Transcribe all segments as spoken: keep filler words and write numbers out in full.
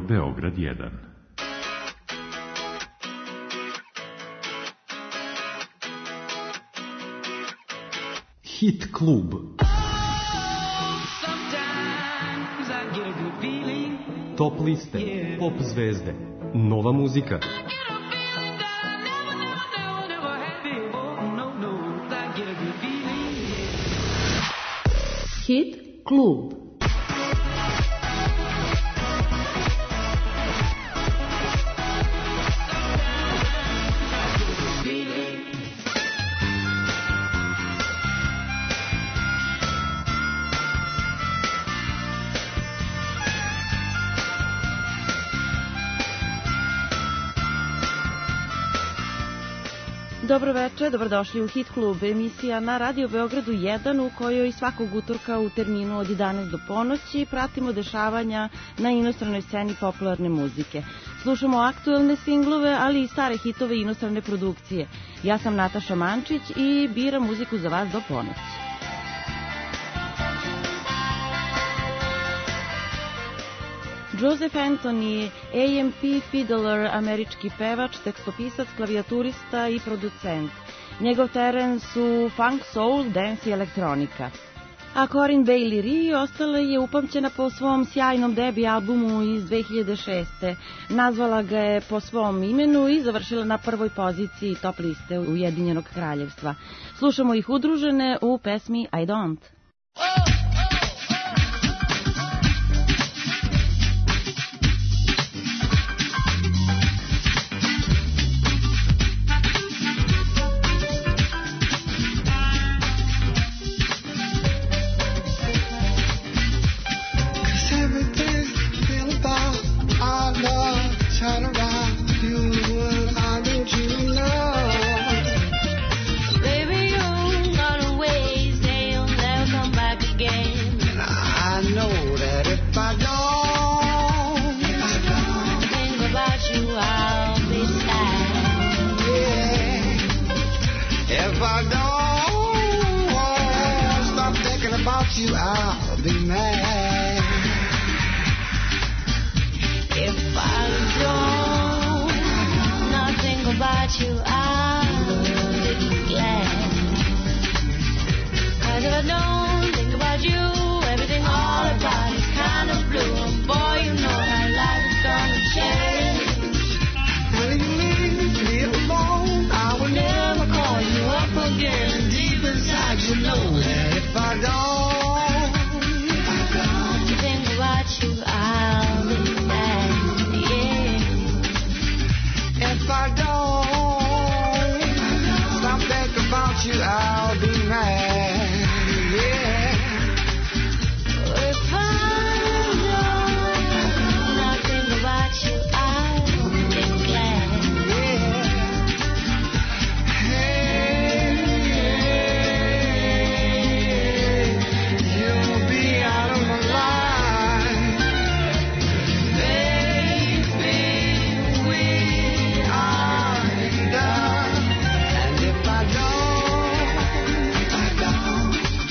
Beograd jedan. Hit klub. Top liste, pop zvezde, nova muzika. Hit klub. Dobro večer, dobrodošli u Hit klub, emisija na Radio Beogradu jedan u kojoj svakog utorka u terminu od jedanaest do ponoći pratimo dešavanja na inostranoj sceni popularne muzike. Slušamo aktuelne singlove, ali i stare hitove inostrane produkcije. Ja sam Nataša Mančić i biram muziku za vas do ponoći. Joseph Anthony, A M P fiddler, američki pevač, tekstopisac, klavijaturista i producent. Njegov teren su funk, soul, dance i elektronika. A Corinne Bailey Rae ostala je upamćena po svom sjajnom debi albumu iz dve hiljade šeste. Nazvala ga je po svom imenu i završila na prvoj poziciji top liste Ujedinjenog kraljevstva. Slušamo ih udružene u pesmi I Don't. You, I'll be mad. If I don't, not think about you, I'll be glad. 'Cause if I don't think about you, everything all about is kind of blue. And boy, you know my life is gonna change. And if you leave me alone, I will never call you up again. Deep inside you know that if I don't, if I don't stop thinking about you, I'll be mad, yeah. If I don't not think about you, I'll be glad, yeah. Hey, you'll be out of my life, baby. We are done, and if I don't, if I don't,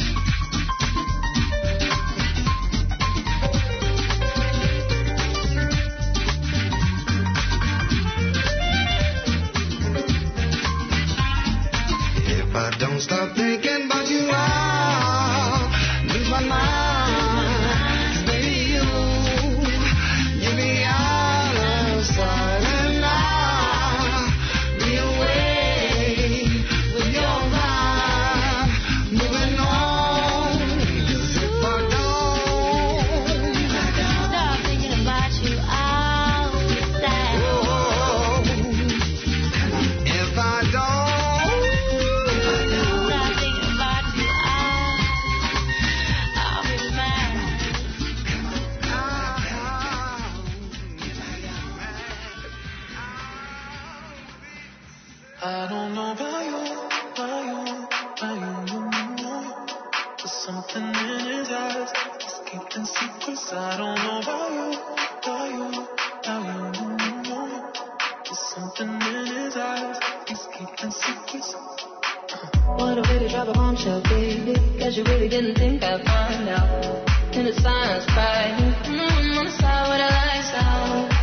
if I don't stop thinking about you, I'll lose my mind. Baby, you, you'll be out of sight, and I'll be away with your mind, moving on. 'Cause if I don't stop thinking about you, I'll be sad. Oh, if I don't stop thinking about you, I'll, I'll be mad. I don't know about you, about you, about you, you. There's something in his eyes, he's keeping secrets. I don't know about you, about you, about you, you. There's something in his eyes, he's keeping secrets. What a way to drop a bombshell, baby. Guess you really didn't think I'd find out. In the silence, crying. Mm, on the side with the lights out.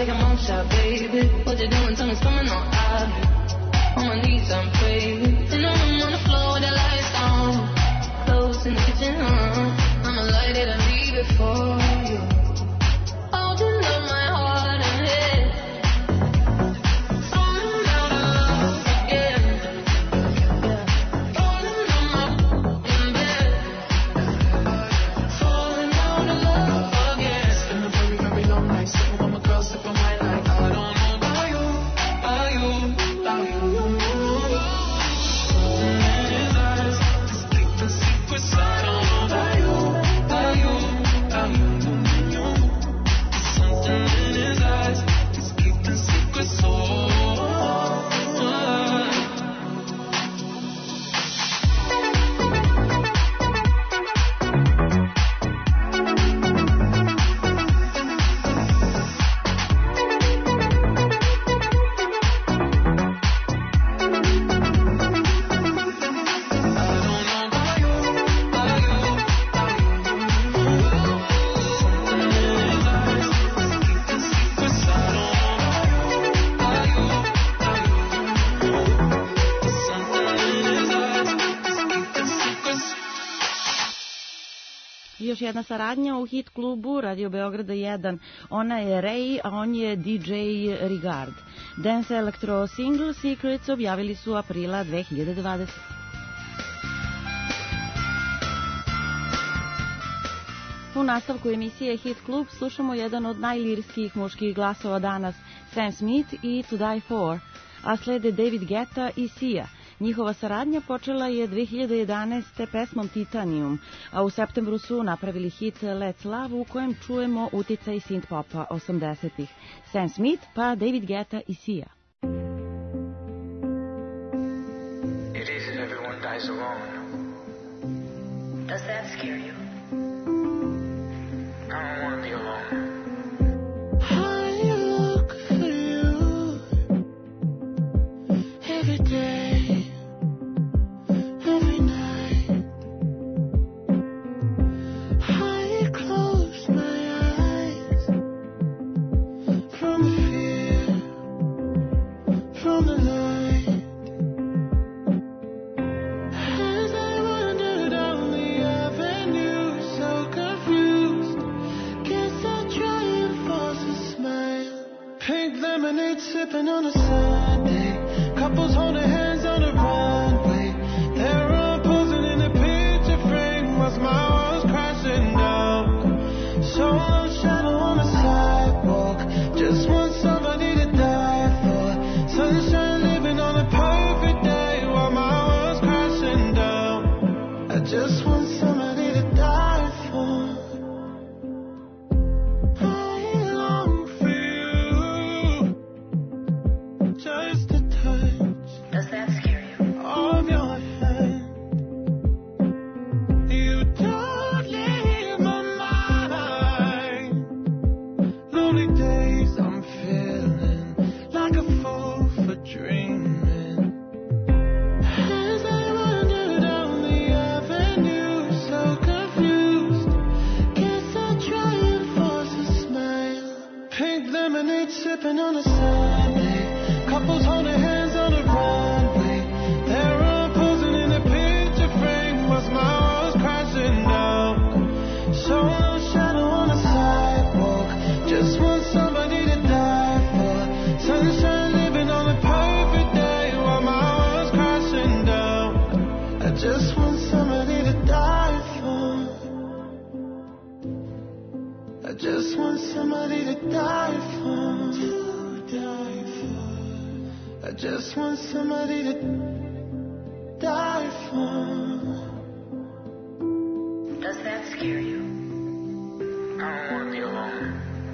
like a mom shot, baby. What you doing? Tell me something on I. On my knees, I'm praying. In the room on the floor with the lights on. Clothes in the kitchen, huh? I'ma light it and leave it for you. Oh, you know my heart and head. Falling out of love again. Yeah. Falling on my in bed. Falling out of love again. It's been a very, very long night. Sitting with my girl, sipping wine like I don't know about you, about you, about you. Something in his eyes, just keeping secrets. I don't know about you, about you, about you. Something in his eyes, just keeping secrets. Oh. Još jedna saradnja u hit klubu Radio Beograda jedan. Ona je Ray, a on je D J Regard. Dance Electro single Secrets objavili su aprila dve hiljade dvadesete. U nastavku emisije Hit Klub slušamo jedan od najlirskih muških glasova danas, Sam Smith i To Die For, a slede David Guetta i Sia. Njihova saradnja počela je dve hiljade jedanaeste. pesmom Titanium, a u septembru su napravili hit Let's Love u kojem čujemo uticaj synth-popa osamdesetih. Sam Smith pa David Guetta i Sia. It is if everyone dies alone. Does that scare you? I don't want to be alone. I look for you every day, every night. I close my eyes from the fear, from the light. As I wander down the avenue, so confused, guess I'll try and force a smile. Pink lemonade sipping on a Sunday, couples holding hands on a runway. They're all posing in a picture frame while my world's crashing down. Solo shadow on the sidewalk, just want somebody to die for. Sunshine living on a perfect day while my world's crashing down. I just want somebody to die for. I long for you, just a touch Does that scare you? of your hand. You don't leave my mind. Lonely days I'm feeling like a fool for dreaming. As I wander down the avenue, so confused, guess I'll try and force a smile. Pink lemonade sipping on a Sunday, couples holding hands on a runway. They're all posing in a picture frame while my world's crashing down. Solo shadow on the sidewalk, just want somebody to die for. Sunshine living on a perfect day while my world's crashing down. I just want somebody to die for. I just want somebody to die for. To die for. I just want somebody to die for. Does that scare you? I don't want to be alone.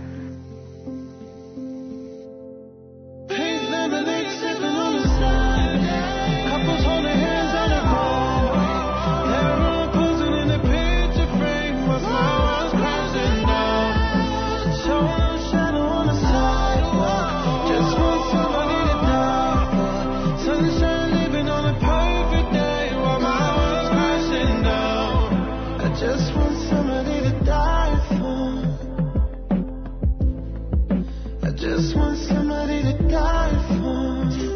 Pink lemonade sipping on the Sunday, couples holding hands on a runway. They're all posing in a picture frame while my world's crashing down. Solo shadow on the sidewalk, just want somebody to die for. Sunshine living on a perfect day while my world's crashing down. I just want somebody just want somebody to die for.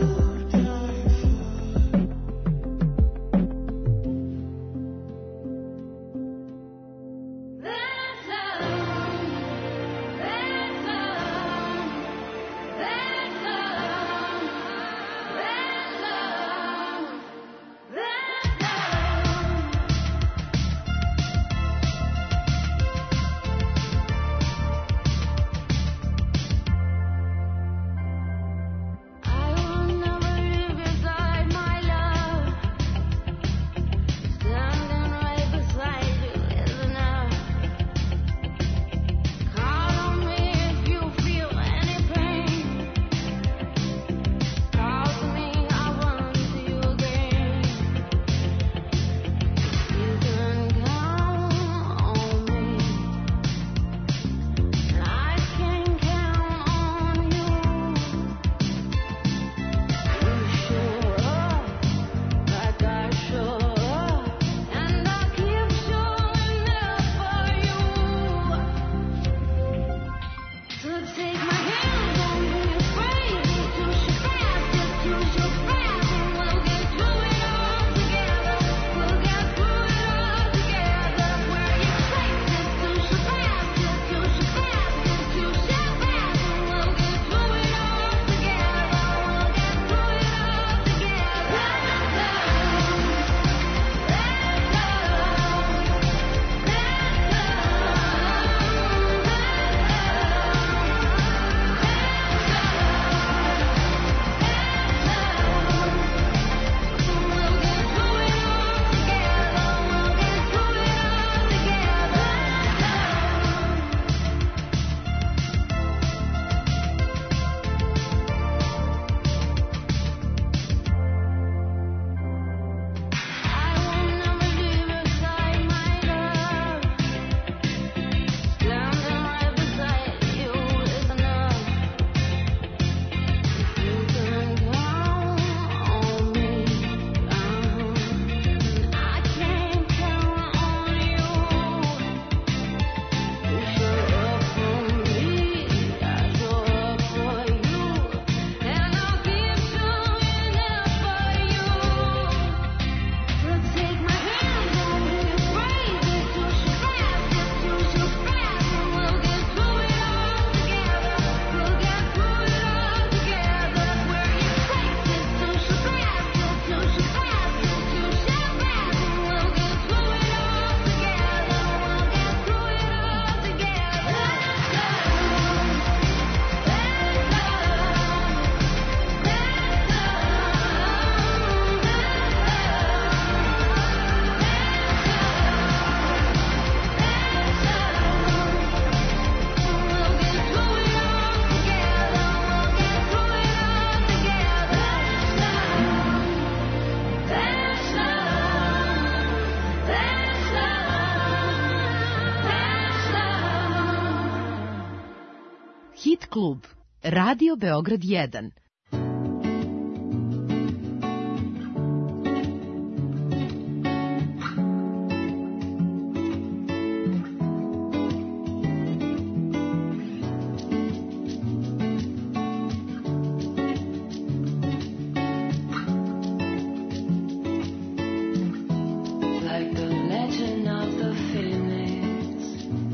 Hit klub, Radio Beograd jedan.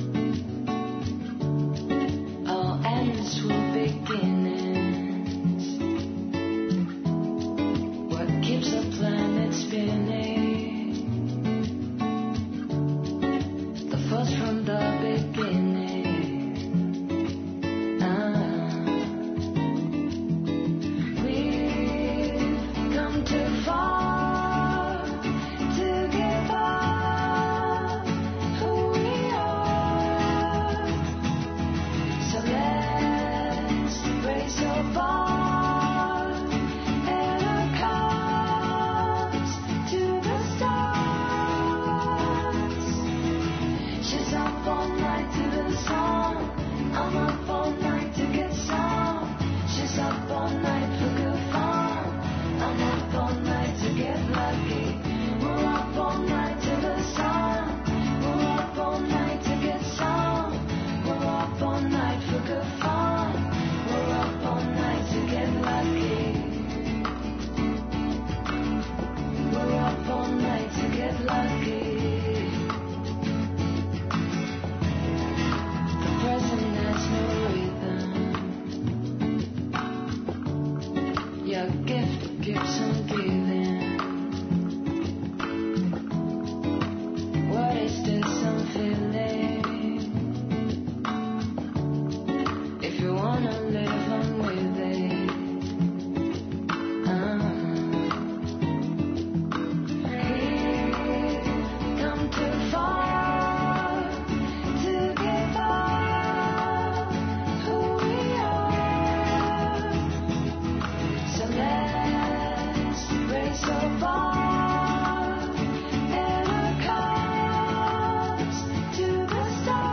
Beginnings a gift that keeps on giving. What is this I'm feeling? If you wanna live, I'm with it. Uh-huh. We've come too far to give up who we are. So let's raise our bar and our cups to the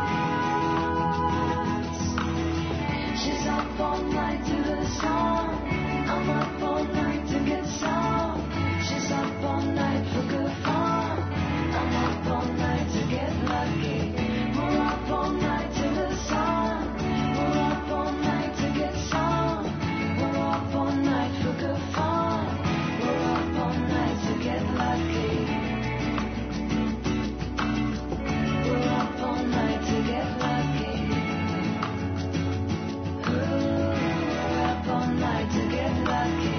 stars. She's up all night to the sun. I'm up all night to get some. She's up all night for good fun. I'm up all night to get lucky. We're up all night to the sun. We're up all night to get some. We're up all night for good fun. We're up all night to get lucky. We're up all night to get lucky. Ooh, we're up all night to get lucky.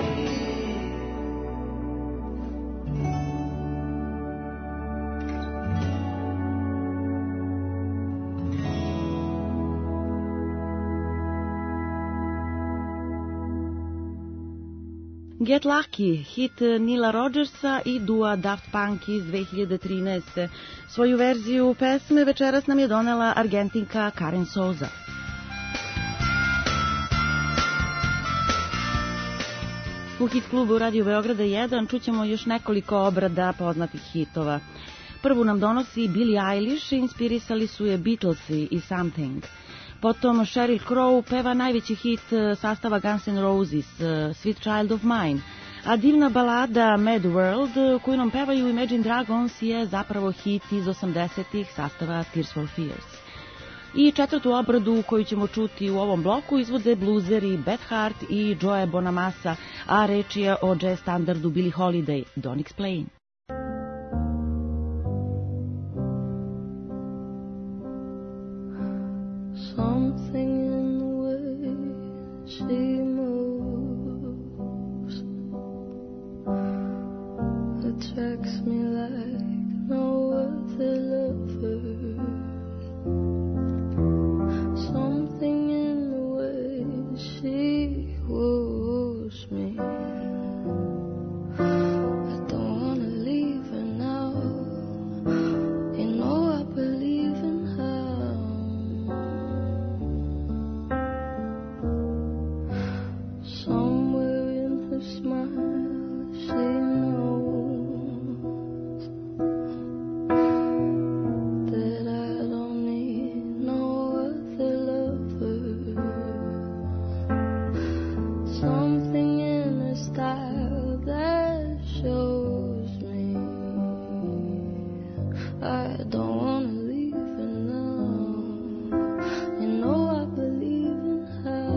Get Lucky, hit Nila Rodgersa i dua Daft Punk iz dve hiljade trinaeste. Svoju verziju pesme večeras nam je donela Argentinka Karen Souza. U hit klubu Radio Beograda jedan čućemo još nekoliko obrada poznatih hitova. Prvu nam donosi Billie Eilish, inspirisali su je Beatlesi i Something. Potom Sheryl Crow peva najveći hit sastava Guns N' Roses, Sweet Child of Mine. A divna balada Mad World, koju nam pevaju Imagine Dragons, je zapravo hit iz osamdesetih sastava Tears for Fears. I četvrtu obradu koju ćemo čuti u ovom bloku izvode bluzeri Beth Hart i Joe Bonamassa, a reč je o jazz standardu Billie Holiday, Don't Explain. Something in the way she moves attracts me like no other lover. Something in the way she woos me. I don't wanna leave her now. You know I believe in her. Somewhere in her smile, she knows that I don't need no other lover. Something in her style that shows me I don't wanna leave her now. You know I believe in her.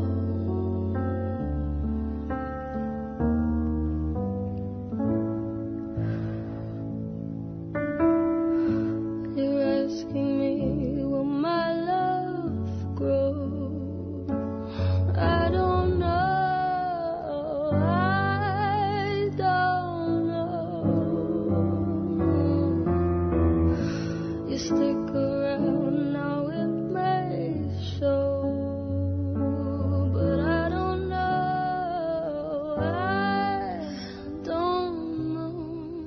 You're asking me, will my love grow? I don't know, I don't know. You stick around now, it may show, but I don't know, I don't know.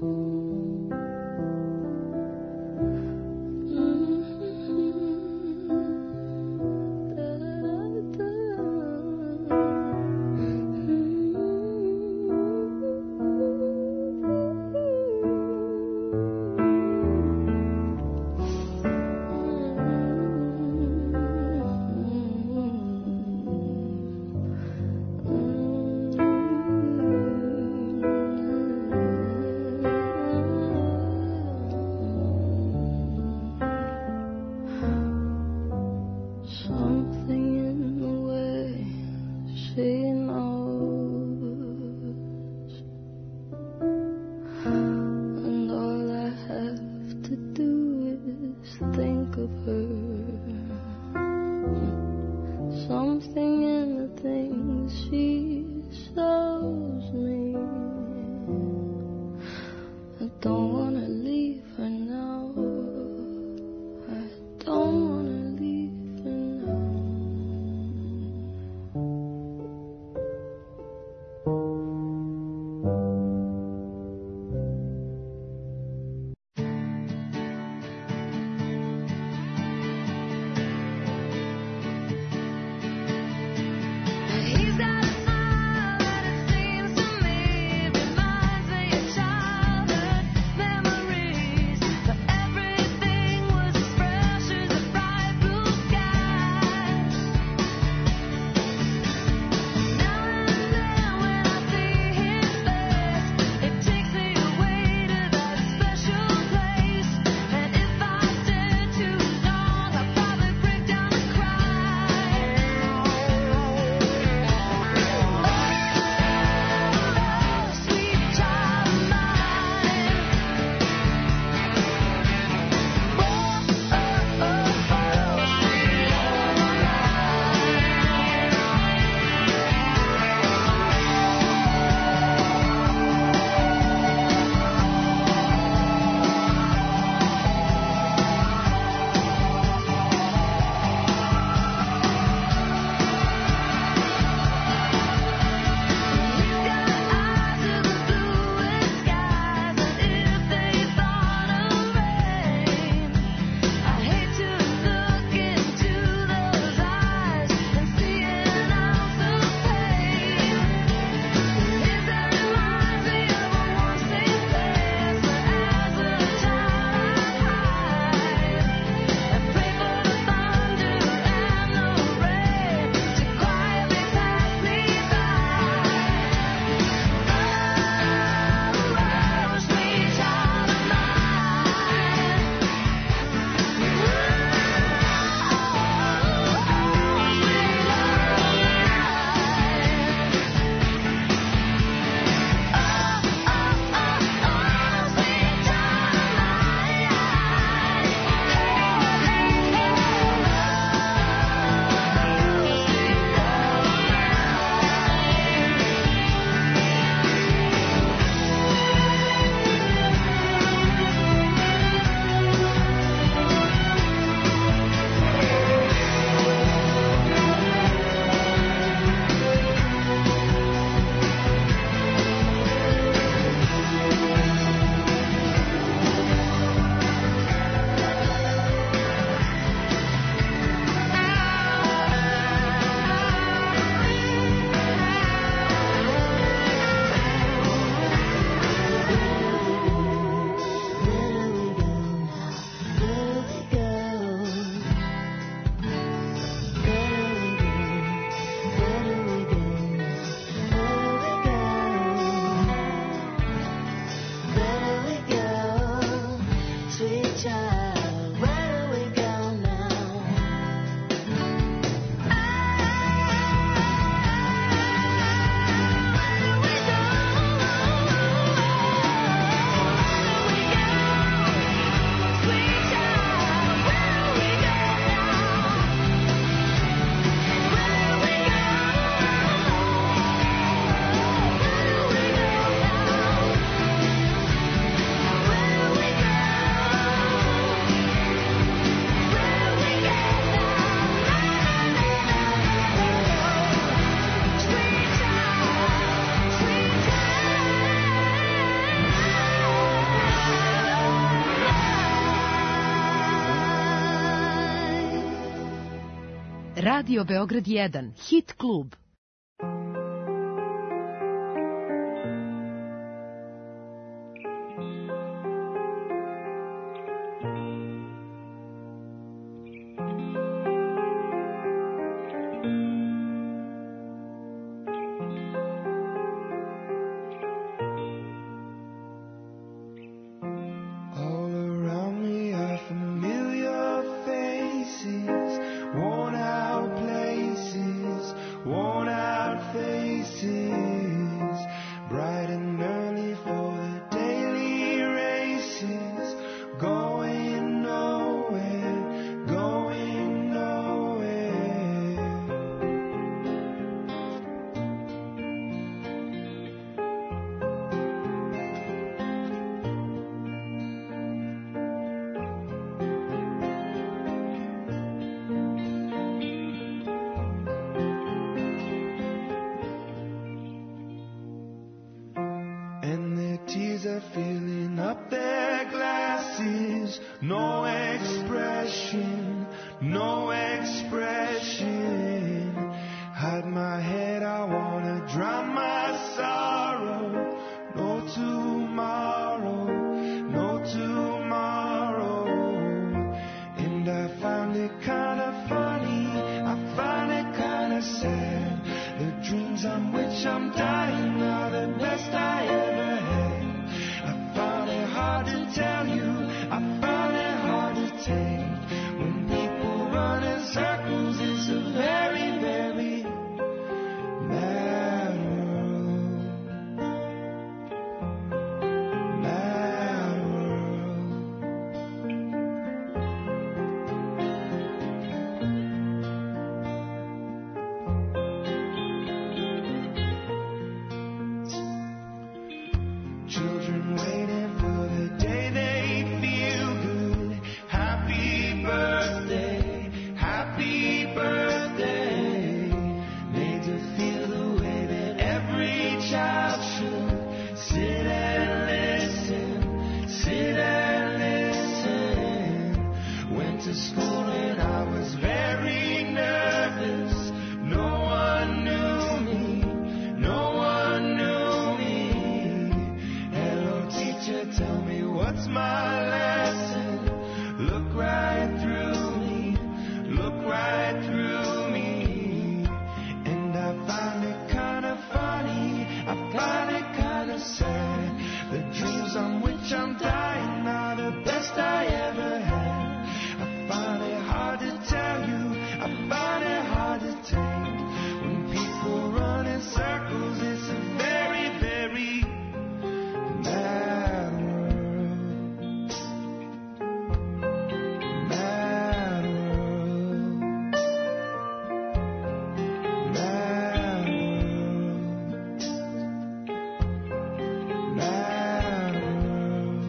Something in the way she knows, and all I have to do is think of her. Something in the things she shows Radio Beograd jedan, Hit klub. Filling up their glasses, no expression, no expression. Hide my head, I wanna drown my sorrow. No tomorrow, no tomorrow. And I find it kinda funny, I find it kinda sad. The dreams on which I'm dying are the best I ever had. Hard to tell you, I found it hard to take. When people run in circles, it's a very, very mad world. Mad world. Children waiting for the day they feel good. Happy birthday, happy birthday. Made to feel the way that every child should. Sit and listen, sit and listen. Went to school and I was very nervous. No one knew me, no one knew me. Tell me what's my lesson. Look right through me, look right through me. And I find it kinda funny, I find it kinda sad. The dreams on which I'm dying are the best I ever had. I find it hard to tell you, I find it hard to take. When people run in circles, it's a very, very mad world. Mad world. Mad world. Mad world.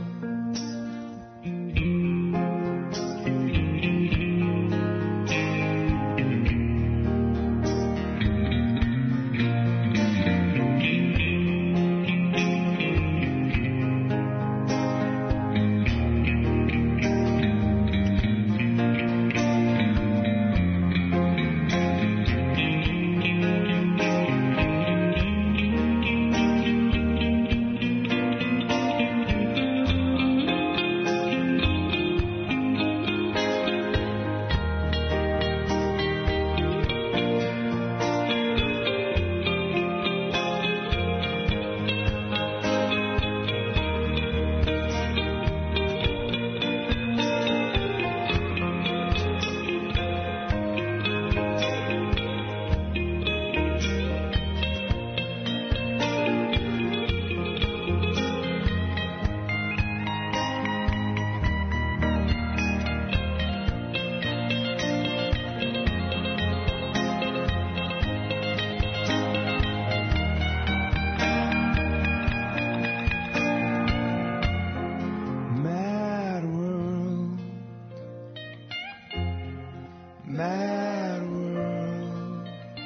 Mad world.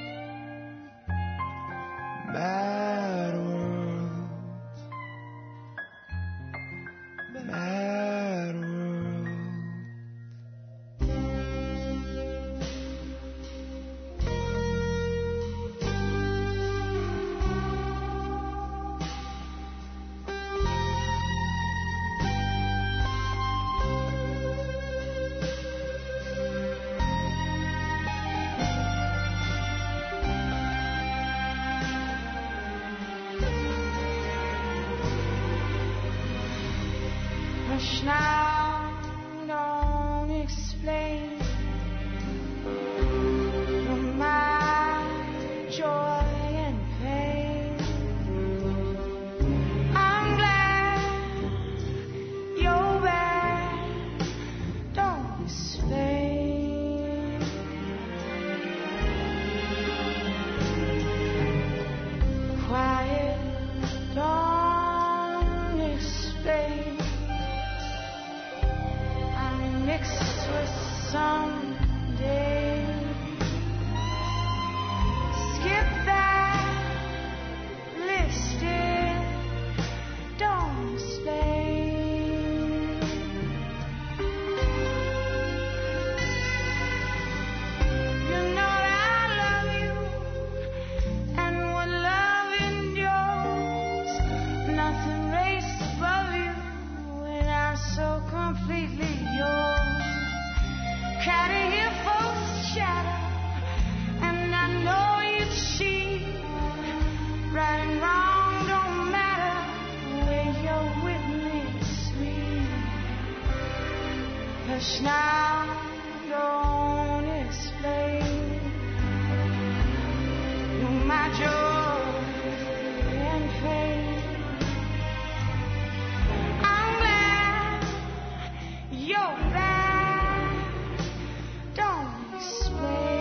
Mad world. Mad world. Hush now, don't explain. You're my joy and pain. I'm glad you're back. Don't explain. Quiet, don't explain. I'm mixed with someday. Skip that listed. Don't explain. You know that I love you, and what love endures, nothing races above you, and I'm so completely yours. Caddy here folks chatter, and I know you cheat. Right and wrong don't matter when you're with me, sweet. Hush now, don't explain. You're my joy and pain. I'm glad you're back. Don't explain.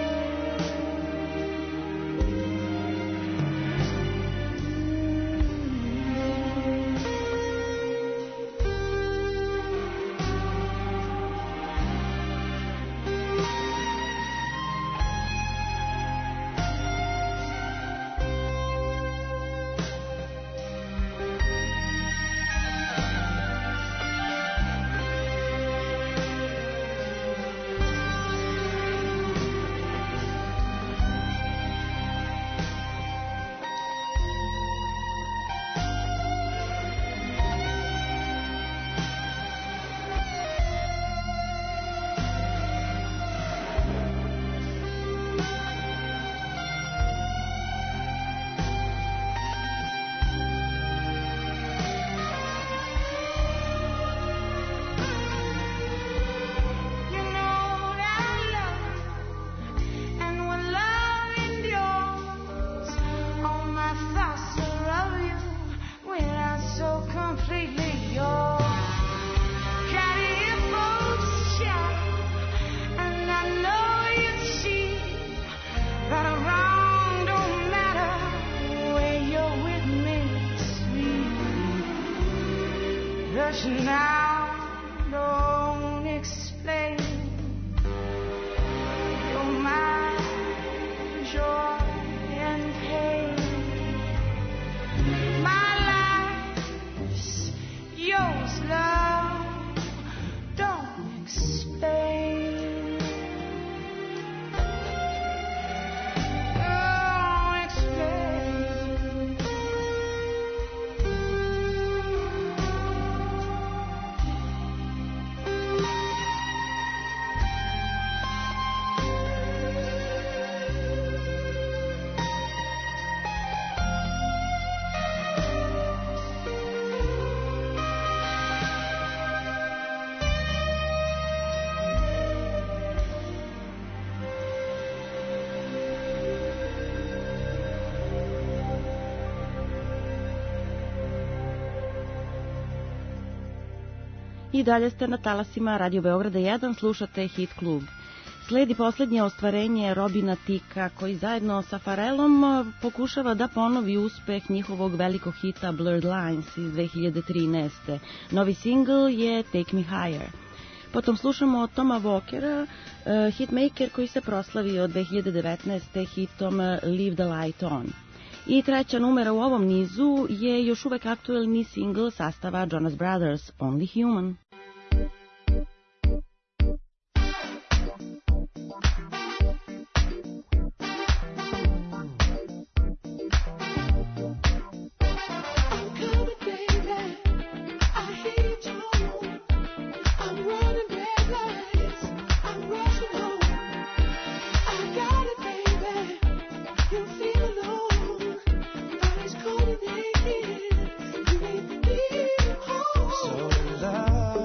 You know that I love you, and when love endures, all my thoughts are of you, when I'm so completely yours. Caddy here folks shout, and I know you cheat. Right or wrong don't matter when you're with me, sweet. Hush now, don't explain. You're my joy and pain. My life's yours, love. Don't explain. Don't explain. I dalje ste na talasima Radio Beograda jedan, slušate Hit Klub. Sledi poslednje ostvarenje Robina Ticka, koji zajedno sa Farelom pokušava da ponovi uspeh njihovog velikog hita Blurred Lines iz dve hiljade trinaeste. Novi single je Take Me Higher. Potom slušamo Toma Walkera, uh, hitmaker koji se proslavio dve hiljade devetnaeste hitom Leave the Light On. I treća numera u ovom nizu je još uvek aktuelni single sastava Jonas Brothers, Only Human. So love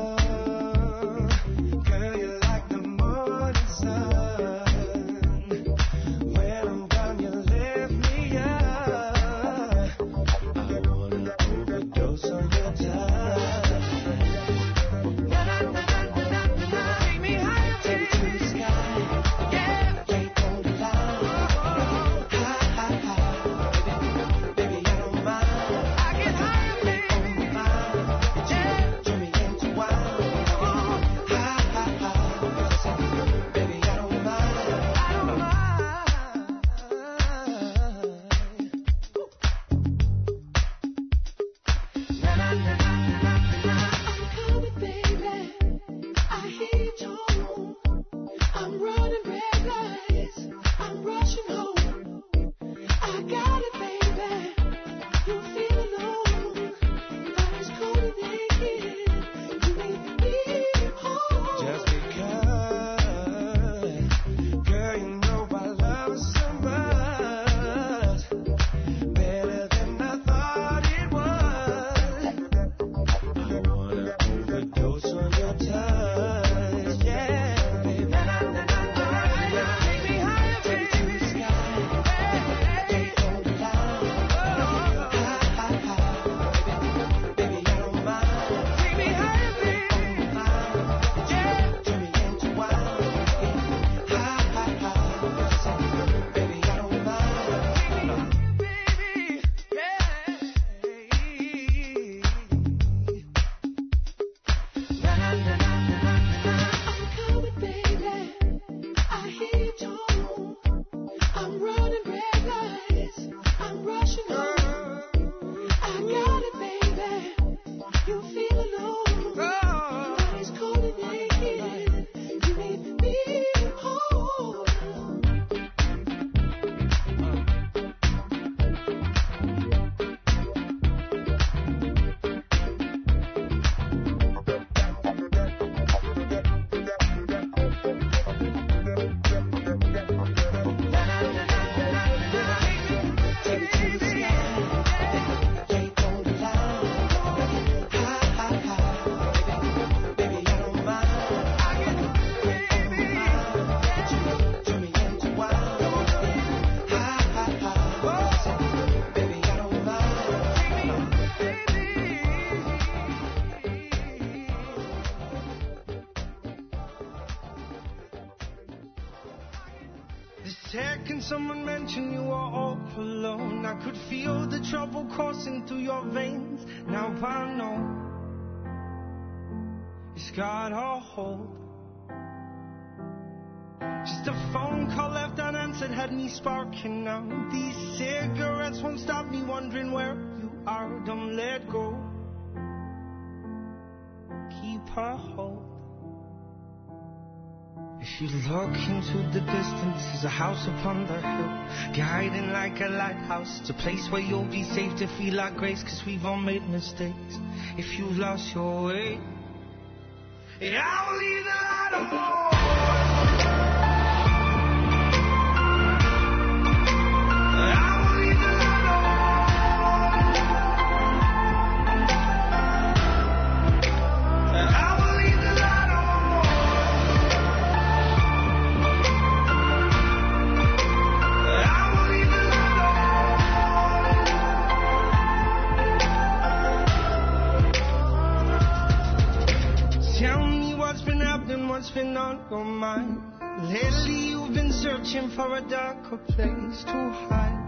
someone mentioned you were all alone, I could feel the trouble coursing through your veins. Now I know it's got a hold. Just a phone call left unanswered had me sparking now. These cigarettes won't stop me wondering where you are. Don't let go. Keep her hold. If you look into the distance, there's a house upon the hill, guiding like a lighthouse. It's a place where you'll be safe to feel our grace, cause we've all made mistakes. If you lost your way, yeah, I'll leave the light on. What's been on your mind? Lately you've been searching for a darker place to hide.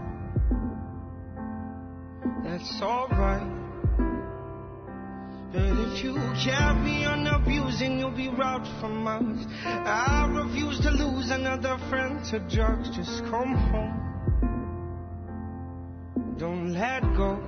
That's alright. But if you carry on abusing, you'll be robbed from us. I refuse to lose another friend to drugs. Just come home. Don't let go.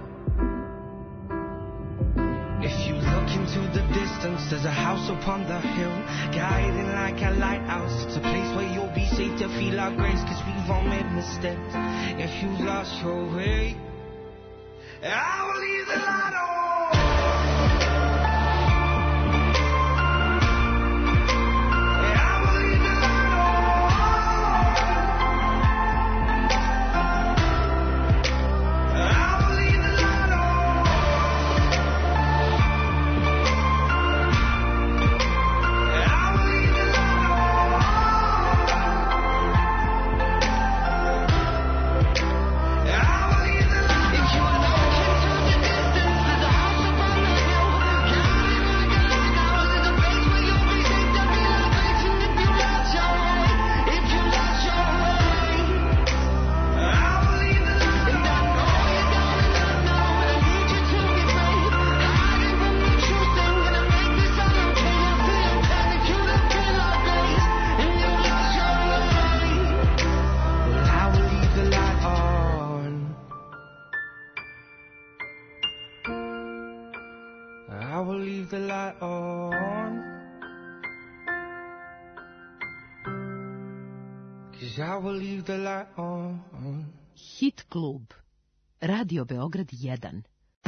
If you look into the distance, there's a house upon the hill, guiding like a lighthouse. It's a place where you'll be safe to feel our grace, cause we've all made mistakes. If you lost your way, I will leave the light on. Hit klub. Radio Beograd jedan.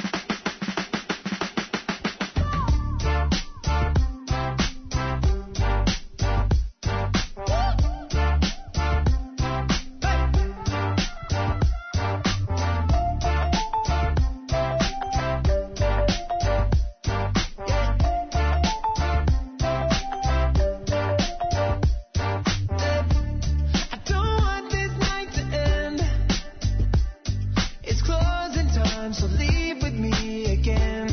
So leave with me again.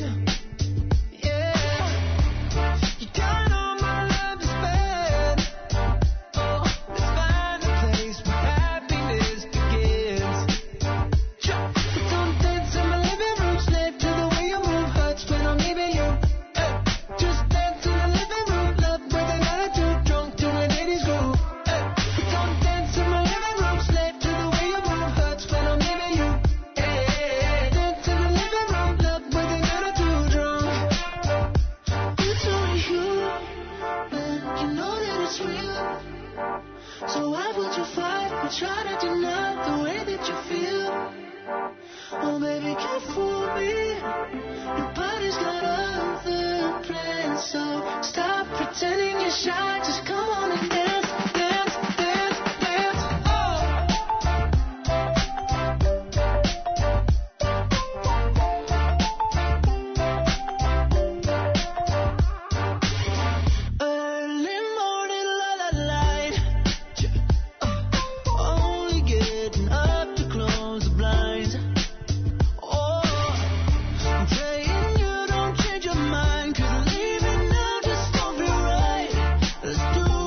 Let's do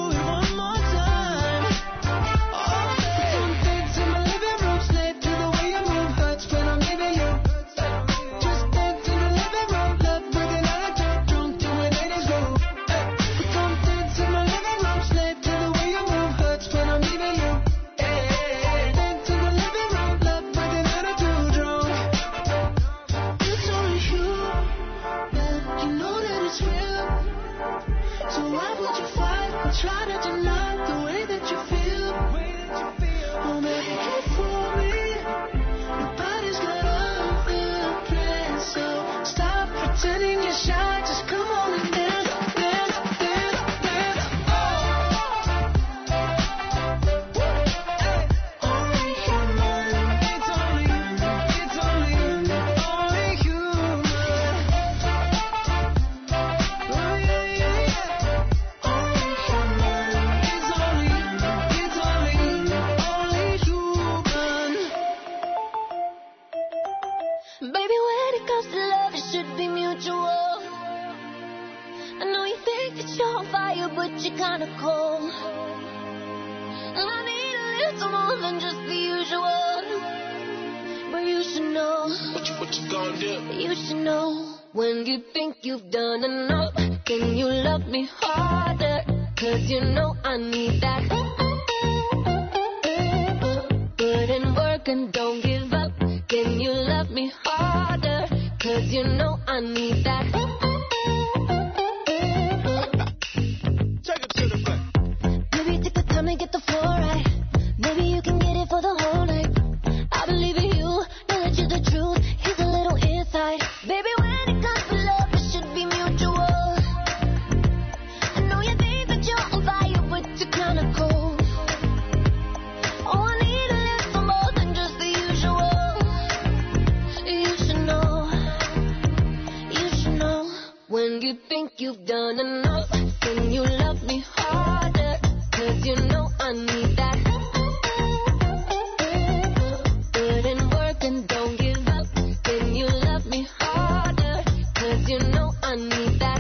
comes to love, it should be mutual. I know you think that you're on fire, but you're kinda cold. And I need a little more than just the usual. But you should know. What you, what you gonna do? You should know. When you think you've done enough, can you love me harder? Cause you know I need that. Put in work and don't give up. Can you love me harder? Cause you know I need that. Take it to the back. Maybe take the time to get the floor right. Maybe you can get it for the whole night. I believe in you, know that you're the truth. Here's a little insight. Baby, when it comes to love, it should be mutual. I know you think that you're on fire, but you're kinda cold. Oh, I need a little more than just the usual. You should know, you should know. When you think you've done enough, can you love me harder? Cause you know I need that. Put in work and don't give up. Can you love me harder? Cause you know I need that.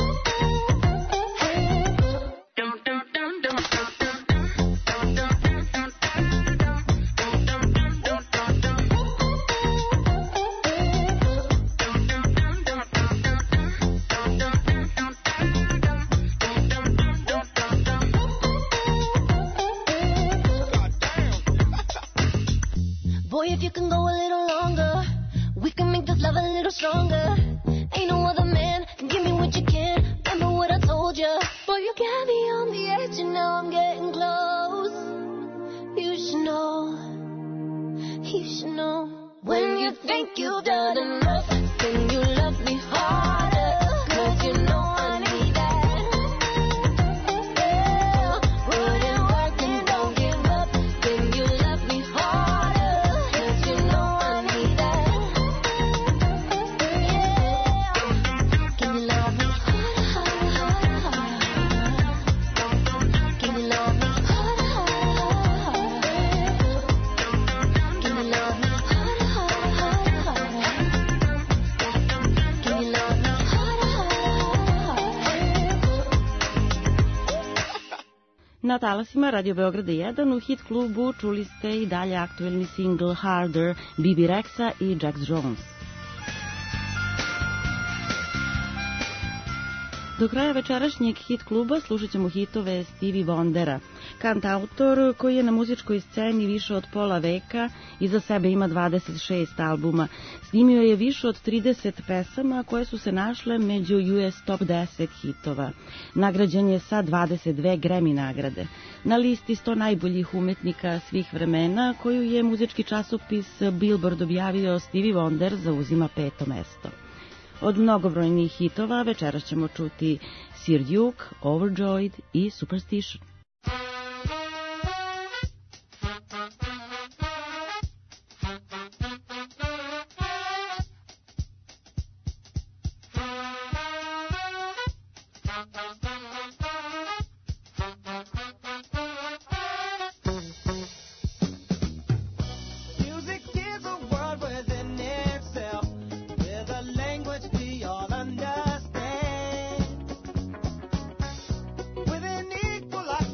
Boy, if you can go a little longer, we can make this love a little stronger. Ain't no other man can give me what you can. Remember what I told you. Boy, you got me on the edge and now I'm getting close. You should know, you should know. When you think you've done enough, can you love me harder? Cause you know I need that. Yeah, put in work and don't give up. Can you love me harder? Cause you know I need that. Yeah, can you love me harder, harder, harder? Can you love me harder, harder, harder? Can you love me harder, harder, harder? Can you love me harder, harder? Na talasima Radio Beograda jedan u hit klubu čuli ste i dalje aktuelni singl Harder, B B Rexa i Jax Jones. Do kraja večerašnjeg hit kluba slušat ćemo hitove Stevie Wondera. Kantautor koji je na muzičkoj sceni više od pola veka, iza sebe ima dvadeset šest albuma. Snimio je više od trideset pesama koje su se našle među U S Top deset hitova. Nagrađen je sa dvadeset dve Grammy nagrade. Na listi sto najboljih umetnika svih vremena koju je muzički časopis Billboard objavio, Stevie Wonder zauzima peto mesto. Od mnogobrojnih hitova večeras ćemo čuti Sir Duke, Overjoyed i Superstition. Music is a world within itself, with a language we all understand. With an equal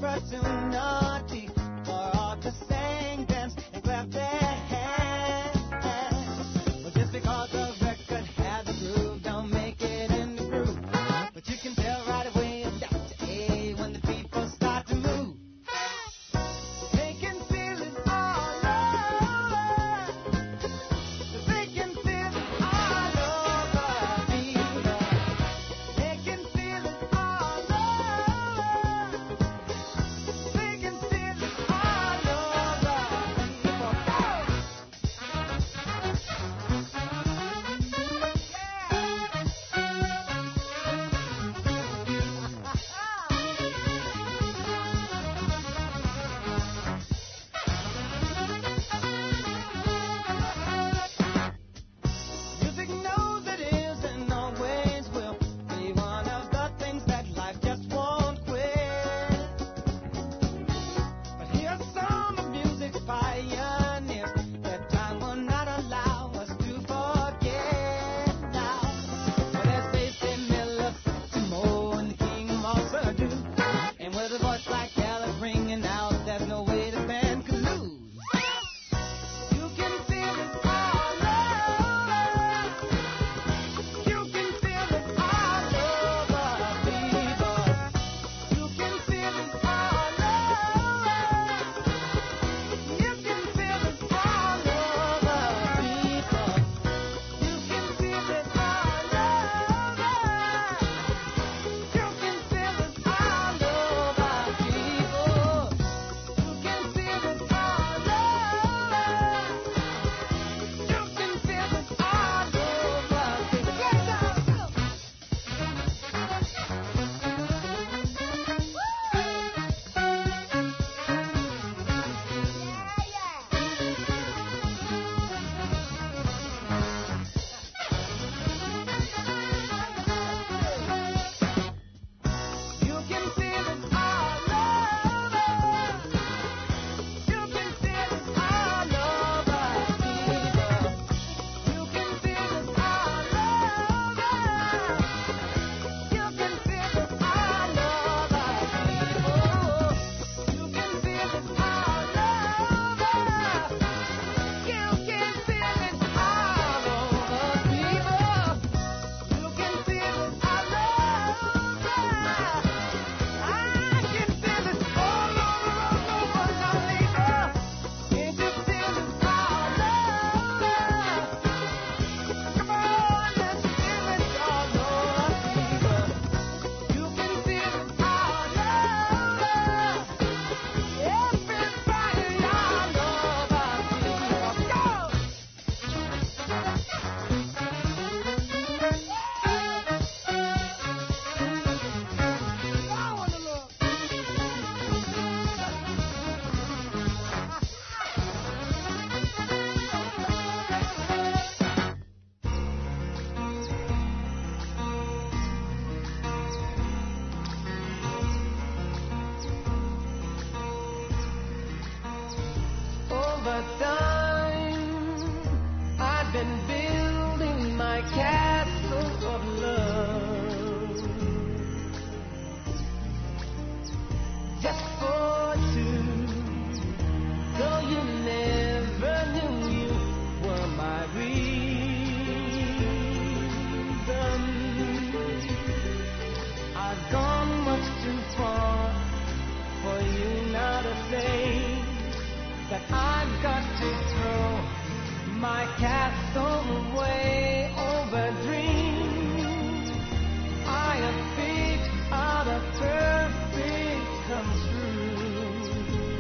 cast away over dreams. I have faith out of perfect comes true.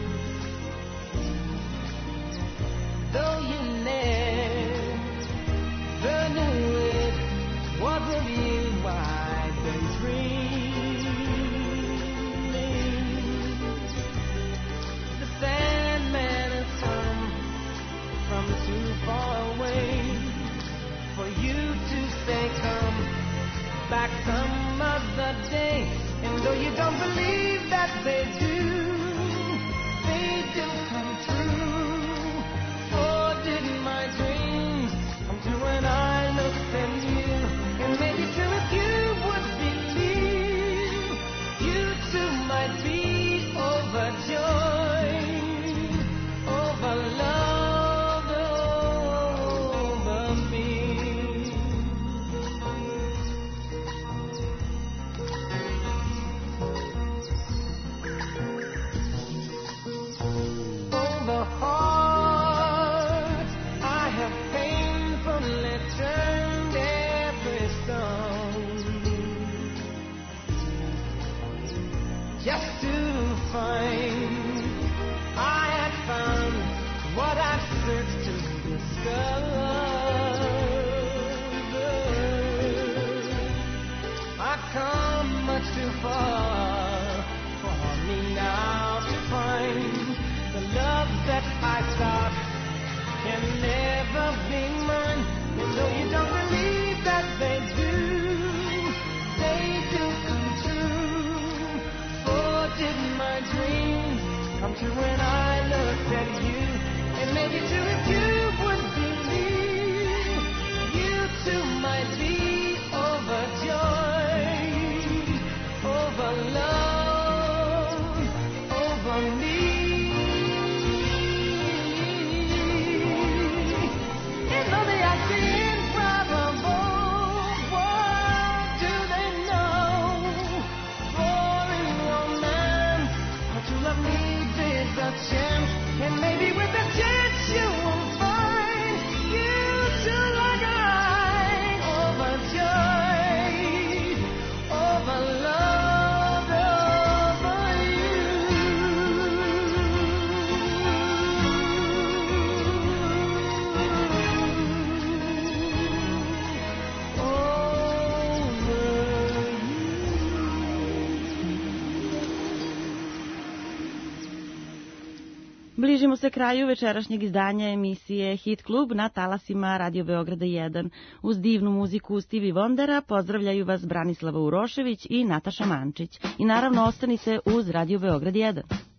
Though you never knew it, what will you wide daydreaming? The Sandman has come from too far away for you to say come back some other day. And though you don't believe that they do, they do come true. Oh, did my dreams come true when I looked at you? And maybe too if you would believe, you too might be overjoyed over love, over me. Over heart, I have painfully turned every stone, just to find I had found what I've searched to discover. I've come much too far for me now to find the love that I thought can never be mine. And though you don't believe that they do, they do come true. For did my dreams come true when I looked at you? And maybe too if you would believe, you too might be overjoyed over love, over me. And though they are improbable, what do they know? For in romance, what you love needs is a chance. And maybe with a chance you will find you too like I, overjoyed over love, over you. Bližimo se kraju večerašnjeg izdanja emisije Hit Klub na talasima Radio Beograda jedan. Uz divnu muziku Stevie Wondera pozdravljaju vas Branislava Urošević i Nataša Mančić. I naravno ostanite uz Radio Beograd jedan.